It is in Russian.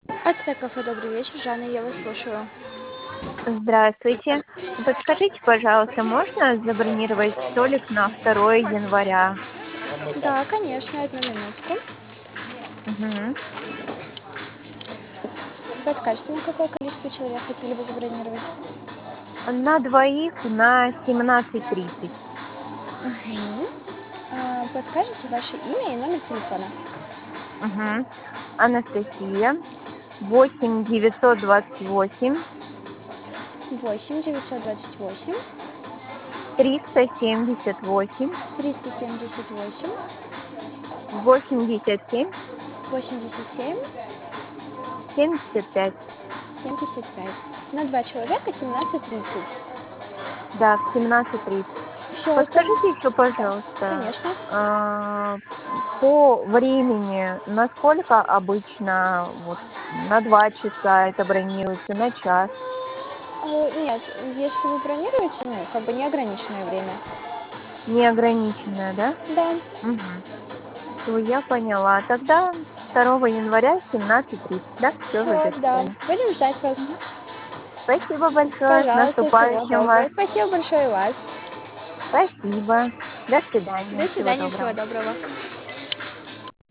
АЦ кафе, добрый вечер, Жанна, я вас слушаю. Здравствуйте. Подскажите, пожалуйста, можно забронировать столик на 2 января? Да, конечно, одну минутку. Мгм. Подскажите, на какое количество человек хотели бы забронировать? На двоих на 17:30. Мгм. Подскажите ваше имя и номер телефона? Мгм. Анастасия. 8 928 8 928 378 378 87 87 75. 75. На два человека 17:30. Да, в 17:30. Все, Подскажите еще, да, пожалуйста, конечно. по времени, насколько обычно, вот, на 2 часа это бронируется, на час? Нет, если вы бронируете, ну, как бы неограниченное время. Неограниченное, да? Да, Мгм. Всё, я поняла. Тогда 2 января 17:30, да? Всё, вы все, да. записали. Будем ждать вас. Мгм. Спасибо большое. С Пожалуйста, всего наступающим доброго. вас. Спасибо большое и вас. Спасибо. До свидания. До Всего свидания, всего доброго. доброго.